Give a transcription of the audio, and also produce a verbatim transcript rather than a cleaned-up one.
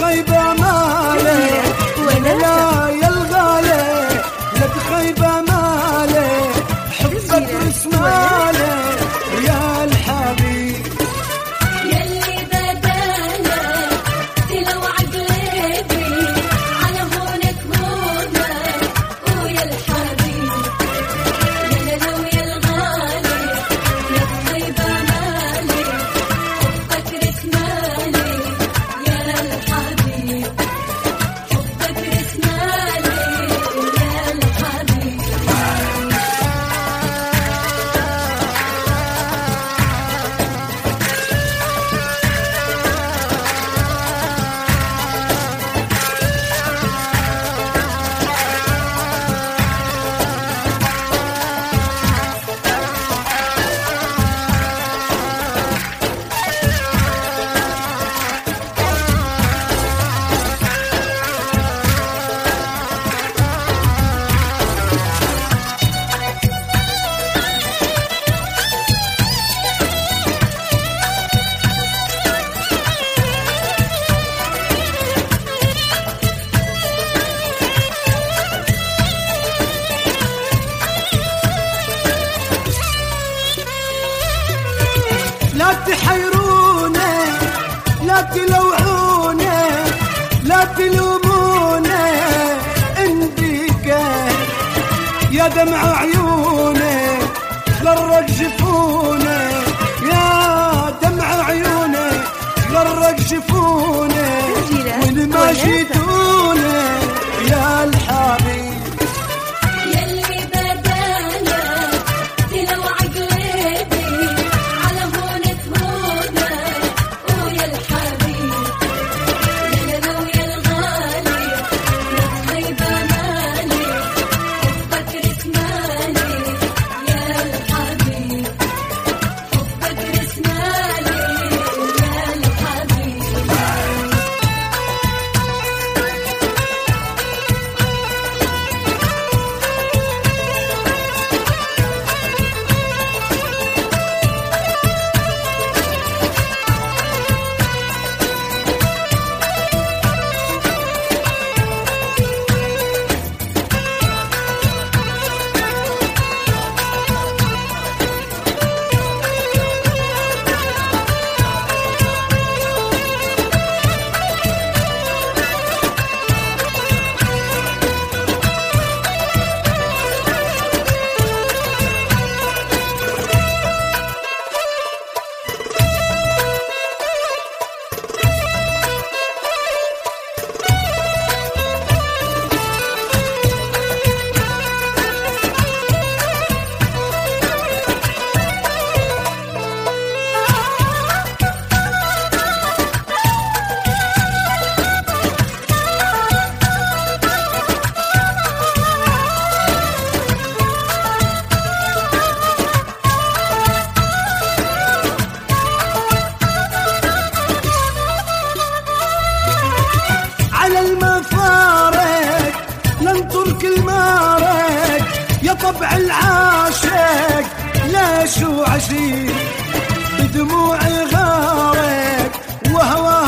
تخيبة مالي ولا لا يا الغالي، لا تخيبة مالي حبك رسمالي يا الحبيب. يلي بدالك تلو عقلبي على هونك هونك ويا الحبيب. يا لو يا الغالي لا تخيبة مالي حبك رسمالي يا الحبيب. حبك رسمالي يا الحبيب. لا تحيروني لا تلوعوني لا تلوموني انديك يا دمع عيوني غرق جفوني، يا دمع عيوني غرق جفوني وين ما جيتوني يا الحبيب. يلي بدالك تلو عقلبي على هونك هونك ويا الحبيب. يا لو يا الغالي لا تخيبة مالي حبك رسمالي يا الحبيب. حبك رسمالي يا الحبيب. على المفارق ننطر كل مارق يا طبع العاشق ليش وعشيق بدموعي غارق وهوى